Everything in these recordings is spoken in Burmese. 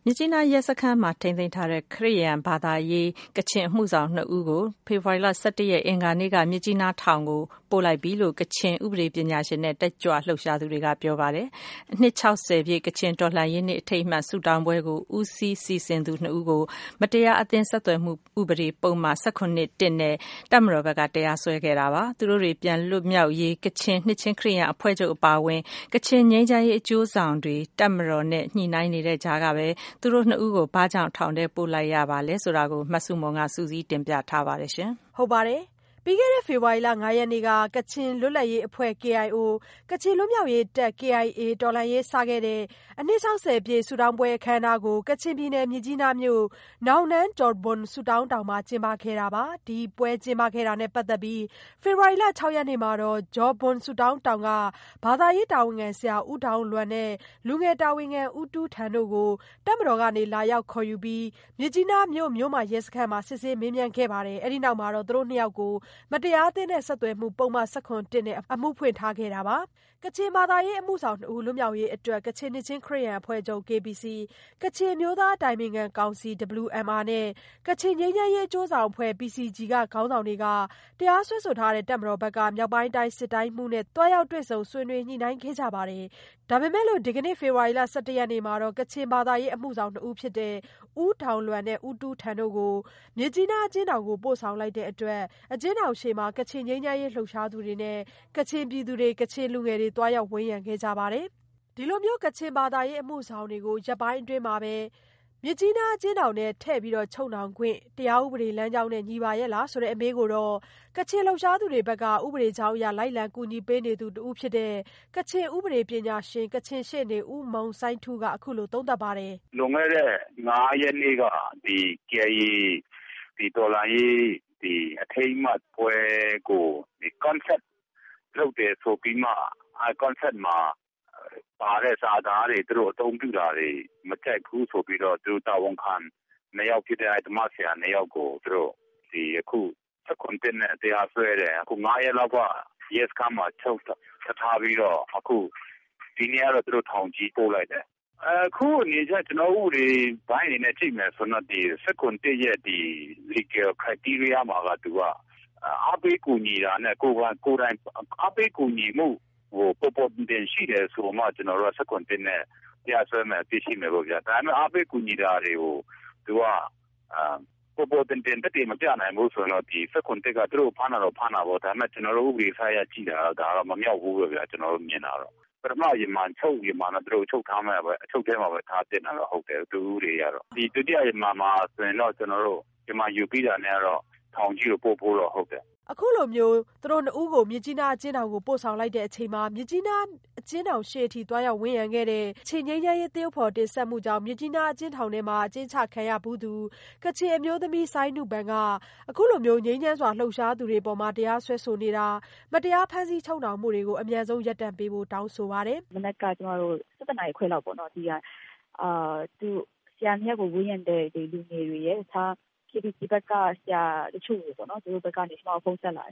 မြစ်ကြီးနားရဲစခန်းမှာထိန်းသိမ်းထားတဲ့ခရစ်ယာန်ဘာသာရေးကချင်အမှုဆောင်2ဦးကိုဖေဖော်ဝါရီလ17ရက်အင်္ဂါနေ့ကမြစ်ကြီးနားထောင်ကိုပို့လိုက်ပြီလို့ကချင်ဥပဒေပညာရှင်နဲ့တက်ကြွလှုပ်ရှားသူတွေကပြောပါတယ်။အနှစ်60ပြည့်ကချင်တော်လှန်ရေးနေ့အထိမ်းအမှတ်ဆုတောင်းပွဲကိုဦးစီးစီစဉ်သူ2ဦးကိုမတရားအသင်းဆက်သွယ်မှုဥပဒေပုံမှန်19(1)နဲ့တပ်မတော်ဘက်ကတရားစွဲခဲ့တာပါ။သူတို့တွေပြန်လွတ်မြောက်ရေးကချင်နှစ်ချင်းခရစ်ယာန်အဖွဲ့ချုပ်အပါအဝင်ကချင်ငြိမ်းချမ်းရေးအကျိုးဆောင်တွေတပ်မတော်နဲ့ညှိနှိုင်းနေတဲ့ကြားကပဲသူတို့2ဦးကိုဘာကြောင့်ထောင်ထဲပို့လိုက်ရပါလဲဆိုတာကိုမဆုမွန်ကစူးစီးတင်ပြထားပါတယ်ရှင်။ဟုတ်ပါတယ်။ပြီးခဲ့တဲ့ဖေဖော်ဝါရီလ9ရက်နေ့ကကချင်လွတ်လပ်ရေးအဖွဲ့ KIO ကချင်လွတ်မြောက်ရေးတပ် KIA တော်လှန်ရေးစခဲ့တဲ့အနှစ်60ပြည့်ဆုတောင်းပွဲအခမ်းအနားကိုကချင်ပြည်နယ်မြစ်ကြီးနားမြို့နောင်နန်းတော်ဘွန်ဆုတောင်းတောင်မှာကျင်းပခဲ့တာပါ။ဒီပွဲကျင်းပခဲ့တာနဲ့ပတ်သက်ပြီးဖေဖော်ဝါရီလ6ရက်နေ့မှာတော့ဂျော်ဘွန်ဆုတောင်းတောင်ကဘာသာရေးတာဝန်ခံဆရာဦးဒေါင်းလွမ်နဲ့လူငယ်တာဝန်ခံဦးတူးထန်တို့ကိုတပ်မတော်ကနေလာရောက်ခေါ်ယူပြီးမြစ်ကြီးနားမြို့မှာရဲစခန်းမှာစစ်ဆေးမေးမြန်းခဲ့ပါတယ်။အဲဒီနောက်မှာတော့သူတို့2ယောက်ကိုမတရားအသင်းနဲ့ဆက်သွယ်မှုပုံမှန်19(1)နဲ့အမှုဖွင့်ထားခဲ့တာပါ။ကချင်ဘာသာရေးအမှုဆောင်2ဦးလွတ်မြောက်ရေးအတွက်ကချင်နှစ်ချင်းခရစ်ယာန်အဖွဲ့ချုပ် KBC ကချင်မျိုးသားအတိုင်ပင်ခံကောင်စီ WMR နဲ့ကချင်ငြိမ်းချမ်းရေးအကျိုးဆောင်အဖွဲ့ PCG ကခေါင်းဆောင်တွေကတရားစွဲဆိုထားတဲ့တပ်မတော်ဘက်ကမြောက်ပိုင်းတိုင်းစစ်တိုင်းမှုနဲ့တွားရောက်တွေ့ဆုံဆွေးနွေးညှိနှိုင်းခဲ့ကြပါတယ်။ဒါပေမဲ့လို့ဒီကနေ့ဖေဖော်ဝါရီလ17ရက်နေ့မှာတော့ကချင်ဘာသာရေးအမှုဆောင်2ဦးဖြစ်တဲ့ဦးဒေါင်းလွမ်နဲ့ဦးတူးထန်တို့ကိုမြစ်ကြီးနားအကျဉ်းထောင်ကိုပို့ဆောင်လိုက်တဲ့အတွက်အကျဉ်းထောင်ရှေ့မှာကချင်ငြိမ်းချမ်းရေးလှုပ်ရှားသူတွေနဲ့ကချင်ပြည်သူတွေကချင်လူငယ်တွေတွားရောက်ဝန်းရံခဲ့ကြပါတယ်။ဒီလိုမျိုးကချင်ဘာသာရေးအမှုဆောင်တွေကိုရက်ပိုင်းအတွင်းမှာပဲမြစ်ကြီးနားအကျဉ်းထောင်နဲ့ထည့်ပြီးချုပ်နှောင်ခွင့်တရားဥပဒေလမ်းကြောင်းနဲ့ညီပါရဲ့လားဆိုတဲ့အမေးကိုတော့ကချင်လှုပ်ရှားသူတွေဘက်ကဥပဒေကြောင်းအရလိုက်လံကူညီပေးနေသူတူဖြစ်တဲ့ကချင်ဥပဒေပညာရှင်ကချင်ရှေ့နေဦးမောင်ဆိုင်းထူးကအခုလိုသုံးသပ်ပါတယ်။လွန်ခဲ့တဲ့9ရက်နေ့ကဒီ KIA ဒီတော်လှန်ရေးဒီအထိမ်းအမှတ်ပွဲကိုဒီ concept လုပ်တယ်ဆိုပြီးမှconcept မှာပါတဲ့စာသားတွေသူတို့အသုံးပြုတာတွေမကြိုက်ဘူးဆိုပြီးတော့သူတို့တာဝန်ခံ2ယောက်ဖြစ်တဲ့ဓမ္မဆရာ2ယောက်ကိုသူတို့ဒီအခု19နဲ့တရားစွဲတယ်အခု9ရက်လောက်က yes ကမှချုပ်ထားပြီးတော့အခုဒီနေ့ကတော့သူတို့ထောင်ကြီးပို့လိုက်တယ်အခုအနေနဲ့ကျွန်တော်တို့တွေဘိုင်းနေနဲ့ကြည့်မယ်ဆိုတော့ဒီ19ရဲ့ဒီ legal criteria မှာကသူကအပေးကူညီတာနဲ့ကိုယ်တိုင်အပေးကူညီမှုဟိုပေါ်တင်ရှိတယ်ဆိုမှကျွန်တော်တို့19နဲ့တရားစွဲမယ်သိရှိမယ်ပေါ့ဗျာဒါပေမဲ့အပေးကူညီတာတွေကိုသူကပေါ်တင်တက်မပြနိုင်ဘူးဆိုတော့ဒီ19ကသူတို့ဖမ်းတာတော့ဖမ်းတာပေါ့ဒါပေမဲ့ကျွန်တော်တို့ဥပဒေဆိုင်ရာကြည့်တာဒါတော့မမြောက်ဘူးပဲဗျာကျွန်တော်တို့မြင်တာတော့ပထမရမန်ချုပ်ရမန်တို့ချုပ်ထားမယ်ပဲအချုပ်ထဲမှာပဲထားတင်တာတော့ဟုတ်တယ်သူတွေရတော့ဒီဒုတိယရမန်မှာဆိုရင်တော့ကျွန်တော်တို့ဒီမှာယူပြီးတာနဲ့တော့ထောင်ကြီးကိုပို့ဖို့တော့ဟုတ်တယ်အခုလိုမျိုးသူတို့2ဦးကိုမြစ်ကြီးနားအကျဉ်းထောင်ကိုပို့ဆောင်လိုက်တဲ့အချိန်မှာမြစ်ကြီးနားအကျဉ်းထောင်ရှေ့အထိတွားရောက်ဝန်းရံခဲ့တဲ့ချင်ငိမ့်ချမ်းရေးသရုပ်ဖော်တင်ဆက်မှုကြောင့်မြစ်ကြီးနားအကျဉ်းထောင်ထဲမှာအကျဉ်းချခံရဘူးသူကချင်အမျိုးသမီးဆိုင်းနုပန်ကအခုလိုမျိုးငြိမ်းချမ်းစွာလှုပ်ရှားသူတွေပေါ်မှာတရားစွဲဆိုနေတာမတရားဖမ်းဆီးချုပ်နှောင်မှုတွေကိုအမြန်ဆုံးရပ်တန့်ပေးဖို့တောင်းဆိုပါတယ်မနက်ကကျမတို့7 နာရီခွဲလောက်ပေါ့နော်ဒီကသူဆရာမြတ်ကိုဝန်းရံတဲ့ဒီလူငယ်တွေရဲ့KBC ဘက်ကဆရာတချို့ပေါ့နော်သူတို့ဘက်ကနေကျွန်တော်ဖုန်းဆက်လာတယ်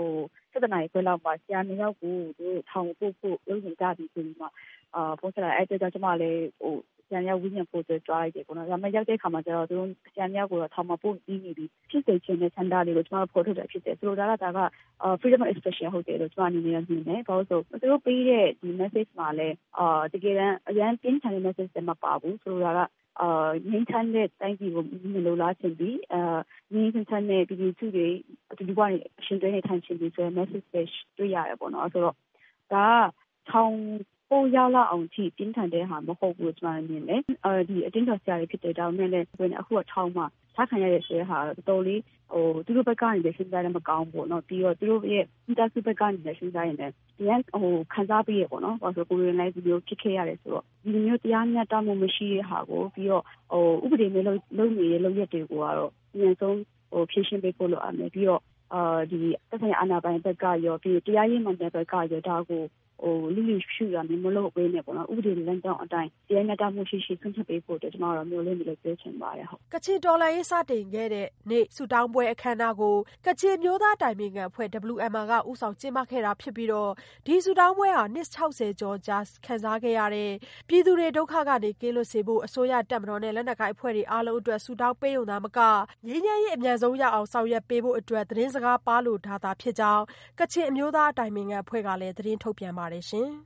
7 နာရီခွဲလောက်မှာဆရာ2ယောက်ကိုသူတို့ထောင်ပို့ဖို့လုပ်နေကြပြီဆိုပြီးမှဖုန်းဆက်လာအဲ့ဒါကြောင့်ကျွန်မလည်းဆရာများဝင်းရဖို့ကြွားလိုက်တယ်ပေါ့နော်ဒါပေမဲ့ရောက်တဲ့အခါမှာကျတော့သူတို့ဆရာများကိုတော့ထောင်မှာပို့ပြီးနေပြီဖြစ်စေချင်တဲ့ဆန္ဒလေးကိုကျွန်တော်ဖော်ထုတ်တာဖြစ်တယ်ဆိုတော့ဒါကfreedom of expression ဟုတ်တယ်လို့ကျွန်တော်အနေနဲ့မြင်တယ်ဘာလို့ဆိုသူတို့ပေးတဲ့ဒီ message မှာလည်းတကယ်တမ်းအရန်ပြင်းထန်တဲ့ message တွေမပါဘူးဆိုတော့ငင်းချမ်းတဲ့တိုင်းပြည်ကိုမလိုလားချင်ပြီးငင်းချမ်းတဲ့ပြည်သူတွေအတူတူကနေရှင်တွဲနေထိုင်ချင်ပြီးဆိုတဲ့ message တွေ့ရတယ်ပေါ့နော်ဆိုတော့ဒါကထောင်ပို့ရောက်လာအောင်ကြည့်ပြင်းထန်တဲ့ဟာမဟုတ်ဘူးကျွန်တော်မြင်တယ်ဒီအတင်းတော်ဆရာတွေဖြစ်တဲ့တောင်နဲ့လည်းအခုကထောင်မှာထားခံရတဲ့ဆရာဟာတော်တော်လေးသူတို့ဘက်ကနေလည်းစဉ်းစားရမကောင်းဘူးเนาะပြီးတော့သူတို့ရဲ့မိသားစုဘက်ကနေလည်းစဉ်းစားရင်လည်းဒီကခံစားပြီးရပေါ့နော်ဘာလို့ကိုယ်ရင်းလိုက်ဒီလိုဖြစ်ခဲ့ရတယ်ဆိုတော့ဒီလိုမျိုးတရားမျှတမှုမရှိတဲ့ဟာကိုပြီးတော့ဥပဒေနဲ့လုံနေတဲ့လုံရက်တွေကိုကတော့အရင်ဆုံးဖြည့်ရှင်းပေးဖို့လိုအပ်မယ်ပြီးတော့ဒီသက်ဆိုင်ရာအာဏာပိုင်ဘက်ကရောပြီးတရားရေးမှန်တဲ့ဘက်ကရောဒါကိုလူလူရှုရမျိုးမလုပ်ပေးနဲ့ပေါ့နော်ဥပဒေလမ်းကြောင်းအတိုင်းတရားမျှတမှုရှိဆုံးဖြတ်ပေးဖို့အတွက်ကျွန်တော်တို့မျိုးလေးမျိုးပြောချင်ပါတယ်ဟုတ်ကချင်တော်လှန်ရေးစတင်ခဲ့တဲ့နေ့ဆုတောင်းပွဲအခမ်းအနားကိုကချင်မျိုးသားတိုင်ပင်ခံအဖွဲ့ WMR ကဦးဆောင်ကျင်းပခဲ့တာဖြစ်ပြီးတော့ဒီဆုတောင်းပွဲဟာနှစ်60ကျော်ကြာခံစားခဲ့ရတဲ့ပြည်သူတွေဒုက္ခကနေကင်းလွတ်စေဖို့အစိုးရတပ်မတော်နဲ့လက်နက်ကိုင်အဖွဲ့တွေအားလုံးအတွက်ဆုတောင်းပေးုံသာမကငြိမ်းချမ်းရေးအမြန်ဆုံးရအောင်ဆောင်ရွက်ပေးဖို့အတွက်သတင်းစကားပါလို့ထားတာဖြစ်ကြောင်းကချင်အမျိုးသားတိုင်ပင်ခံအဖွဲ့ကလည်းသတင်းထုတ်ပြန်ပါတယ်ရှင်